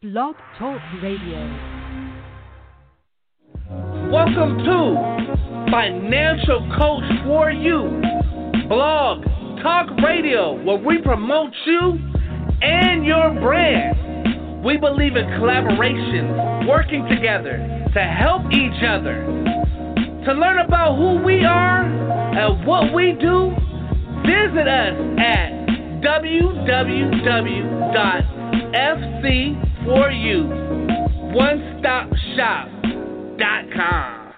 Blog Talk Radio. Welcome to Financial Coach for You, Blog Talk Radio, where we promote you and your brand. We believe in collaboration, working together to help each other. To learn about who we are and what we do, visit us at www.fc4uonestopshop.com.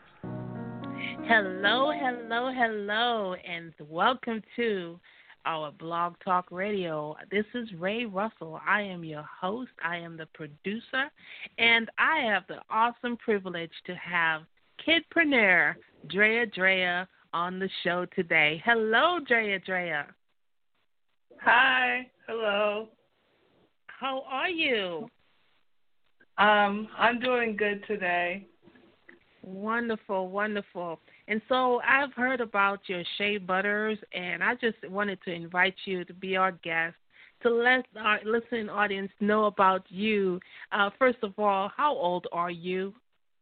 Hello, and welcome to our Blog Talk Radio. This is Ray Russell. I am your host. I am the producer, and I have the awesome privilege to have kidpreneur Drea on the show today. Hello, Drea. Hi. Hello. How are you? I'm doing good today. Wonderful. And so I've heard about your shea butters, and I just wanted to invite you to be our guest to let our listening audience know about you. First of all, how old are you?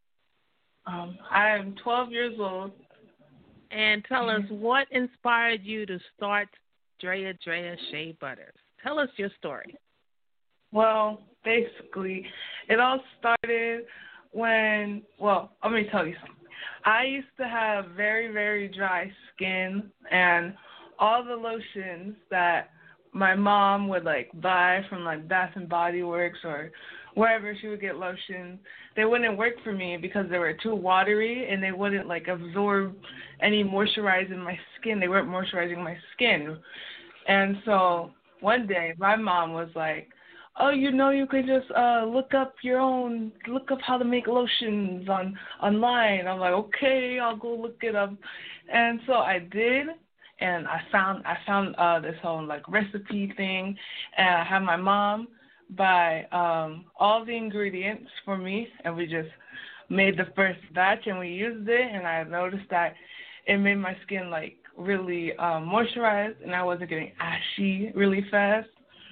I am 12 years old. And tell us what inspired you to start Drea Shea Butters. Tell us your story. Well, basically, it all started when, let me tell you something. I used to have very, very dry skin, and all the lotions that my mom would, buy from, Bath and Body Works or wherever she would get lotions, they wouldn't work for me because they were too watery and they wouldn't, absorb any moisturize in my skin. They weren't moisturizing my skin. And so one day my mom was like, oh, you could just look up how to make lotions online. I'm like, okay, I'll go look it up. And so I did, and I found this whole recipe thing, and I had my mom buy all the ingredients for me, and we just made the first batch, and we used it, and I noticed that it made my skin really moisturized, and I wasn't getting ashy really fast.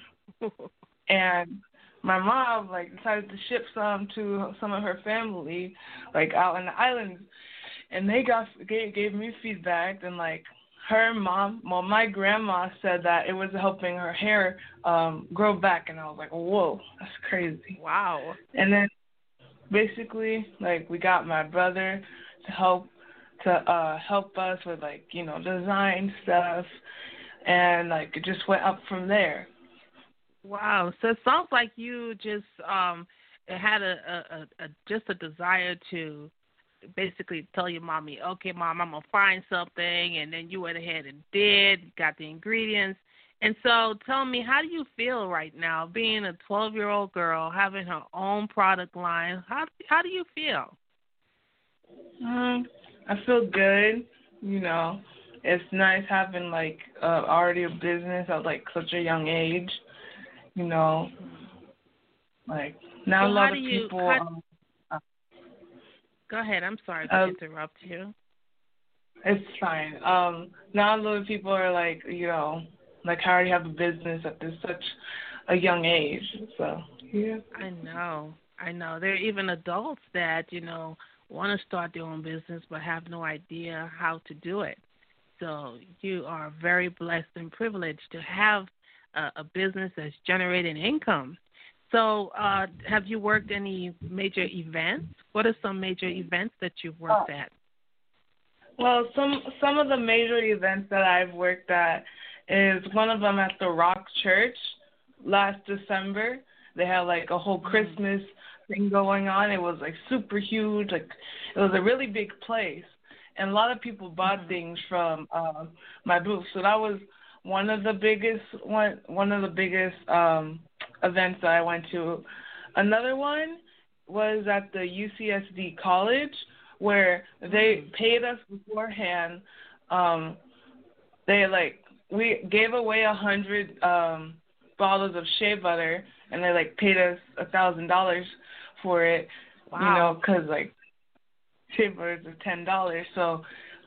And my mom decided to ship some to some of her family out in the islands, and they gave me feedback, and her mom, my grandma said that it was helping her hair grow back, and I was like, whoa, that's crazy. Wow. And then basically we got my brother to help us with design stuff, and it just went up from there. Wow. So it sounds like you just had just a desire to basically tell your mommy, okay, Mom, I'm going to find something, and then you went ahead and got the ingredients. And so tell me, how do you feel right now, being a 12-year-old girl, having her own product line? How do you feel? I feel good. It's nice having already a business at such a young age. Now so a lot of people. Go ahead. I'm sorry to interrupt you. It's fine. Now a lot of people are I already have a business at such a young age. So yeah. I know. There are even adults that want to start their own business but have no idea how to do it. So you are very blessed and privileged to have a business that's generating income. So have you worked any major events? What are some major events that you've worked at? Well, some of the major events that I've worked at is one of them at the Rock Church last December. They had a whole Christmas thing going on. It was super huge. It was a really big place, and a lot of people bought things from my booth. So that was one of the biggest events that I went to. Another one was at the UCSD College, where they paid us beforehand. We gave away 100 bottles of shea butter, and they paid us $1,000 for it. Wow. Because shea butters are $10. So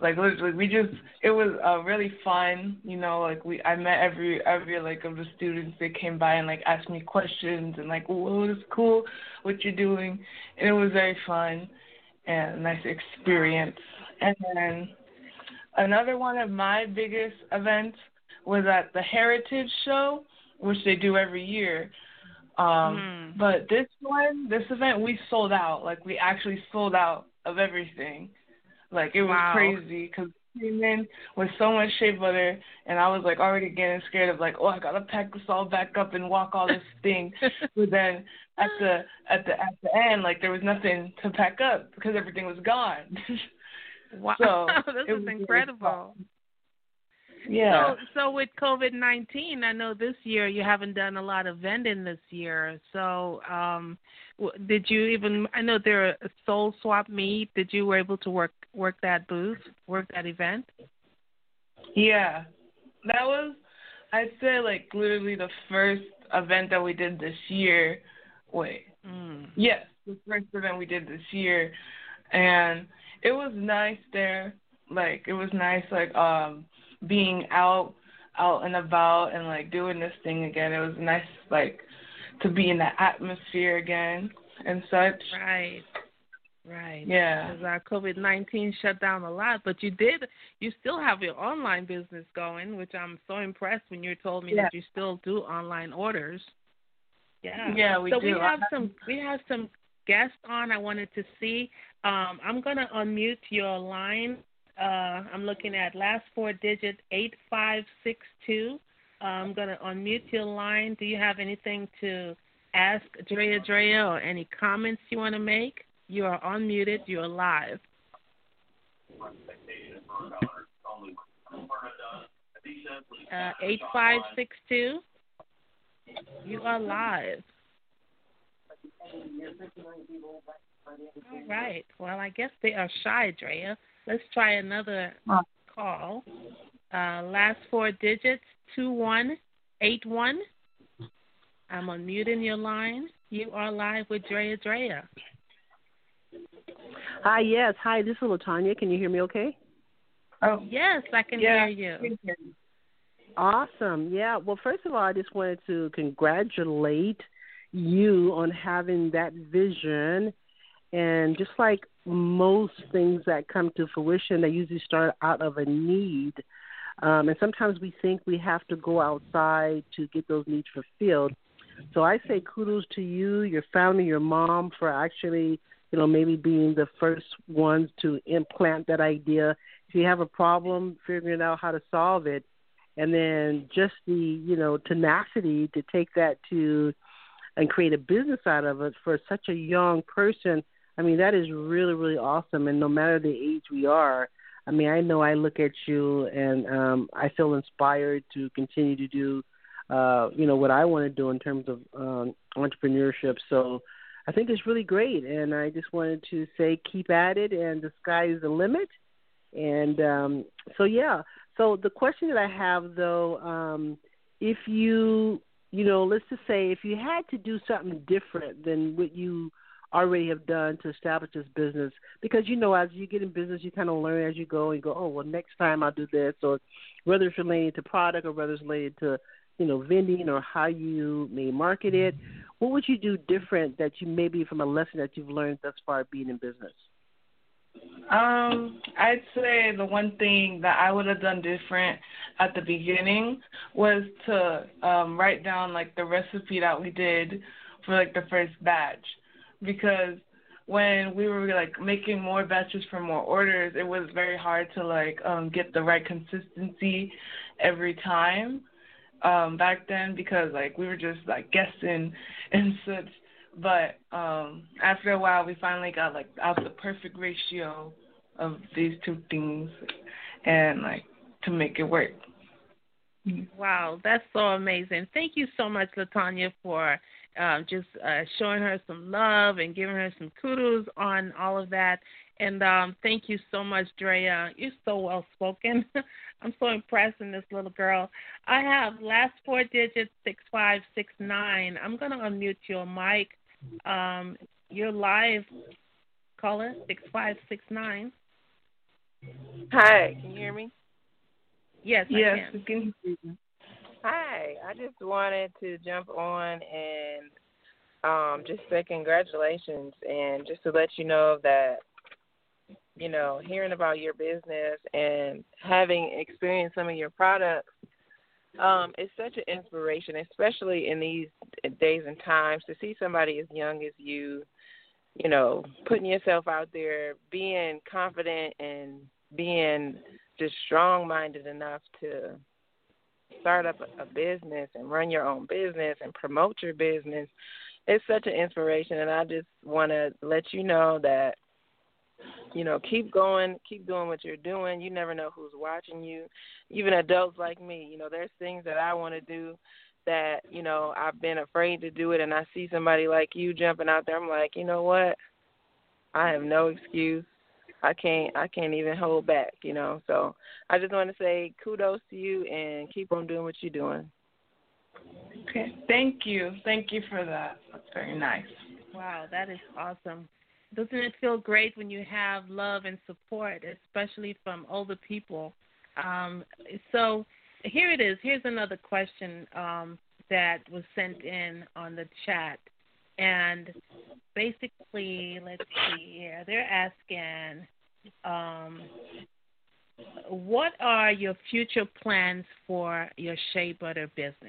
Like literally, it was really fun. You know, like I met every like of the students that came by and like asked me questions and like, "Oh, it's cool what you're doing," and it was very fun and a nice experience. And then another one of my biggest events was at the Heritage Show, which they do every year. But this event, we sold out. Like, we actually sold out of everything. Like, it was crazy because we came in with so much shea butter, and I was, like, already getting scared of, like, oh, I got to pack this all back up and walk all this thing. But then at the end, like, there was nothing to pack up because everything was gone. Wow, so this is incredible. Yeah. So with COVID-19, I know this year you haven't done a lot of vending this year. So did you even? I know there a Soul Swap meet. Did you were able to work that booth, work that event? Yeah, that was, I'd say, like literally the first event that we did this year. Yes, the first event we did this year, and it was nice there. Like, it was nice, like being out and about and like doing this thing again. It was nice, like, to be in that atmosphere again and such. Right. Yeah. Because our COVID-19 shut down a lot, but you still have your online business going, which I'm so impressed when you told me that you still do online orders. Yeah. Yeah, we do. So we have some guests on. I wanted to see. I'm gonna unmute your line. I'm looking at last 4 digit 8562. I'm going to unmute your line. Do you have anything to ask Drea or any comments you want to make? You are unmuted. You're live. 8562. You are live. All right. Well, I guess they are shy, Drea. Let's try another call. Last 4 digits, 2181. I'm unmuting your line. You are live with Drea. Hi, yes. Hi, this is LaTanya. Can you hear me okay? Oh. Yes, I can hear you. Awesome. Yeah. Well, first of all, I just wanted to congratulate you on having that vision. And just like most things that come to fruition, they usually start out of a need. And sometimes we think we have to go outside to get those needs fulfilled. So I say kudos to you, your family, your mom for actually, maybe being the first ones to implant that idea. If you have a problem, figuring out how to solve it. And then just the, tenacity to take that and create a business out of it for such a young person. I mean, that is really, really awesome. And no matter the age we are, I mean, I know I look at you and I feel inspired to continue to do, what I want to do in terms of entrepreneurship. So I think it's really great. And I just wanted to say keep at it, and the sky is the limit. And So the question that I have, though, if you, let's just say if you had to do something different than what you already have done to establish this business, because, as you get in business, you kind of learn as you go and go, oh, well, next time I'll do this, or whether it's related to product or whether it's related to, vending or how you may market it. What would you do different that you maybe from a lesson that you've learned thus far being in business? I'd say the one thing that I would have done different at the beginning was to write down, like, the recipe that we did for, like, the first batch. Because when we were, like, making more batches for more orders, it was very hard to, like, get the right consistency every time back then, because, like, we were just, like, guessing and such. But after a while, we finally got, like, out the perfect ratio of these two things and, like, to make it work. Wow, that's so amazing. Thank you so much, LaTanya, for just showing her some love and giving her some kudos on all of that. And thank you so much, Drea. You're so well-spoken. I'm so impressed in this little girl. I have last 4 digits, 6569. I'm going to unmute your mic. You're live, caller, 6569. Hi, can you hear me? Yes, Yes, I we can hear you. Hi, I just wanted to jump on and just say congratulations and just to let you know that, hearing about your business and having experienced some of your products is such an inspiration, especially in these days and times, to see somebody as young as you, putting yourself out there, being confident and being just strong-minded enough to start up a business and run your own business and promote your business. It's such an inspiration, and I just want to let you know that, keep going, keep doing what you're doing. You never know who's watching you. Even adults like me, there's things that I want to do that, I've been afraid to do it, and I see somebody like you jumping out there. I'm like, you know what? I have no excuse. I can't even hold back, So I just want to say kudos to you and keep on doing what you're doing. Okay, thank you. Thank you for that. That's very nice. Wow, that is awesome. Doesn't it feel great when you have love and support, especially from older people? So here it is. Here's another question that was sent in on the chat. And basically, let's see here. They're asking, what are your future plans for your Shea Butter business?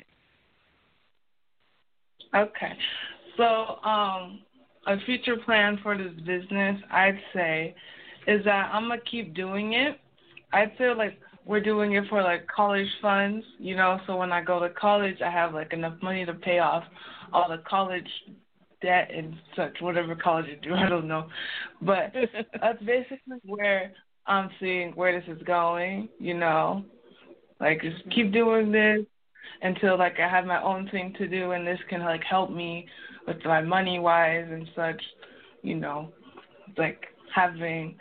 Okay. So, a future plan for this business, I'd say, is that I'm going to keep doing it. I'd say, we're doing it for, college funds, so when I go to college, I have, enough money to pay off all the college debt and such, whatever college you do, I don't know. But that's basically where I'm seeing where this is going, just keep doing this until, I have my own thing to do, and this can, help me with my money-wise and such, It's like having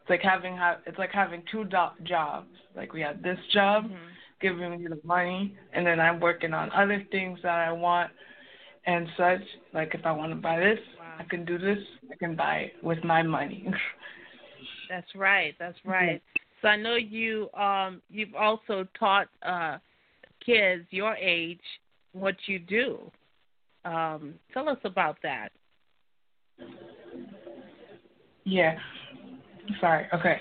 two jobs. We have this job giving me the money, and then I'm working on other things that I want and such. If I want to buy this, I can do this. I can buy it with my money. That's right. That's right. Yeah. So I know you've also taught kids your age what you do. Tell us about that. Yeah. Sorry. Okay.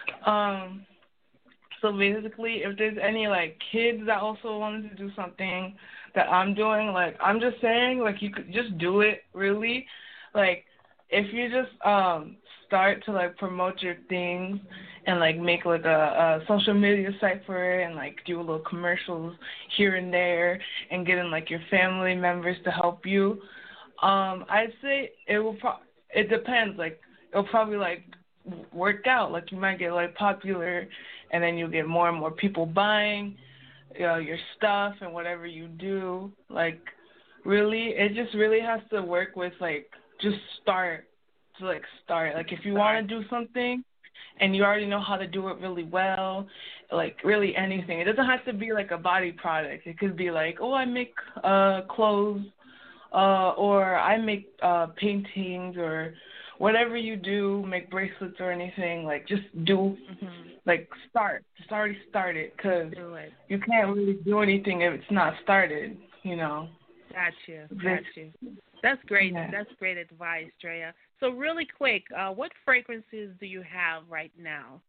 So basically, if there's any kids that also wanted to do something that I'm doing, I'm just saying, you could just do it. Really, if you just start to promote your things and make a social media site for it and do a little commercials here and there and getting your family members to help you, I'd say it depends. It'll probably work out. You might get popular, and then you'll get more and more people buying your stuff and whatever you do. Really, it just really has to work with just start. If you want to do something and you already know how to do it really well, really anything. It doesn't have to be a body product. It could be I make clothes, or I make paintings, or whatever you do, make bracelets or anything. Just do, start. Just already start it, because you can't really do anything if it's not started, Got you. That's great. Yeah. That's great advice, Drea. So really quick, what fragrances do you have right now?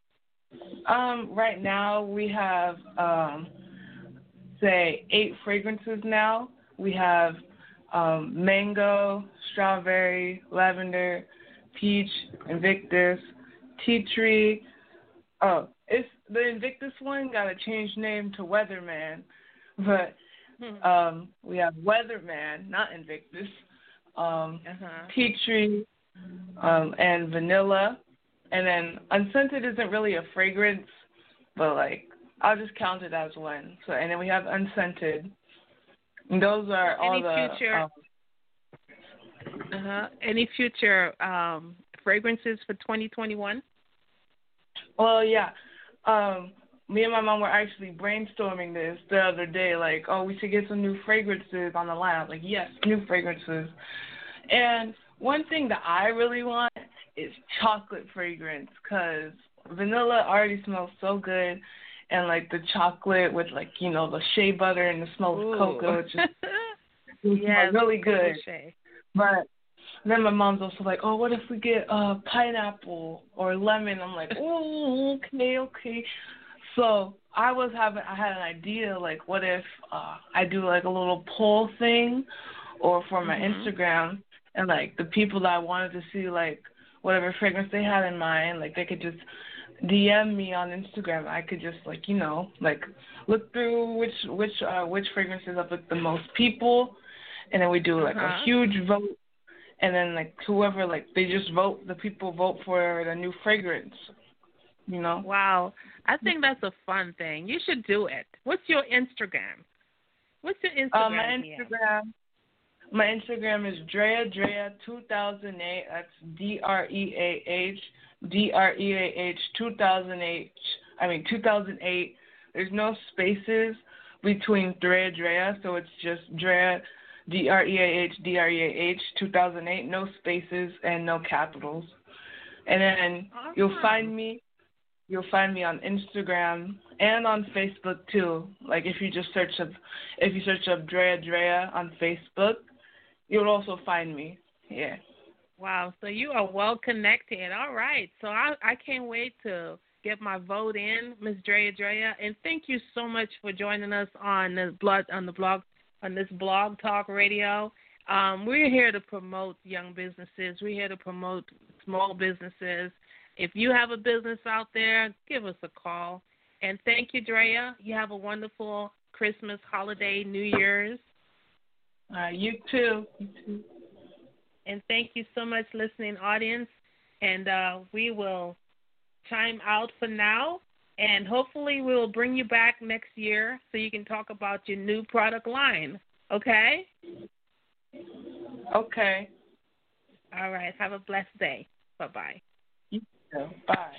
Right now we have, say, 8 fragrances now. We have mango, strawberry, lavender, peach, Invictus, tea tree. Oh, it's the Invictus one got a changed name to Weatherman, but we have Weatherman, not Invictus, tea tree, and vanilla, and then unscented isn't really a fragrance, but I'll just count it as one. So, and then we have unscented. And those are all Any future fragrances for 2021? Well, yeah. Me and my mom were actually brainstorming this the other day, we should get some new fragrances on the line. Yes, new fragrances. And one thing that I really want is chocolate fragrance, because, vanilla already smells so good, and like the chocolate with like the shea butter and the smell of cocoa, it just smells really good. Shea. But then my mom's also like, oh, what if we get pineapple or lemon? I'm like, oh, okay. So I had an idea, like, what if I do like a little poll thing, or for my Instagram, and like the people that I wanted to see, like whatever fragrance they had in mind, like they could just DM me on Instagram. I could just like look through which fragrances up with the most people, and then we do like a huge vote, and then like whoever they just vote, the people vote for the new fragrance. Wow, I think that's a fun thing. You should do it. What's your Instagram? What's your Instagram? My Instagram is Drea 2008. That's DREAH 2008. There's no spaces between Drea, so it's just Drea DREAH 2008. No spaces and no capitals. And then you'll find me on Instagram and on Facebook too. Like if you search up Drea on Facebook, you'll also find me. Yeah. Wow. So you are well connected. All right. So I can't wait to get my vote in, Miss Drea. And thank you so much for joining us on this Blog Talk Radio. We're here to promote young businesses. We're here to promote small businesses. If you have a business out there, give us a call. And thank you, Drea. You have a wonderful Christmas, holiday, New Year's. You too. And thank you so much, listening audience. And we will chime out for now. And hopefully we will bring you back next year so you can talk about your new product line. Okay? Okay. All right. Have a blessed day. Bye-bye. You too. Bye.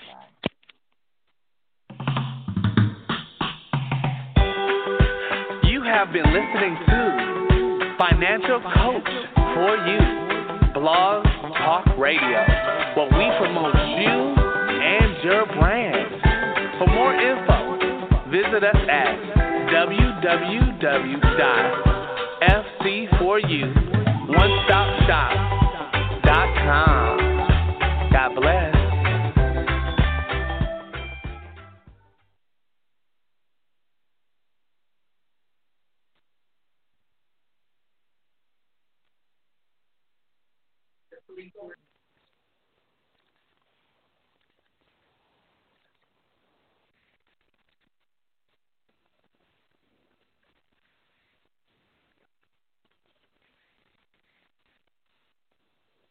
You have been listening to Financial Coach for You, Blog Talk Radio, where we promote you and your brand. For more info, visit us at www.fc4uonestopshop.com. God bless.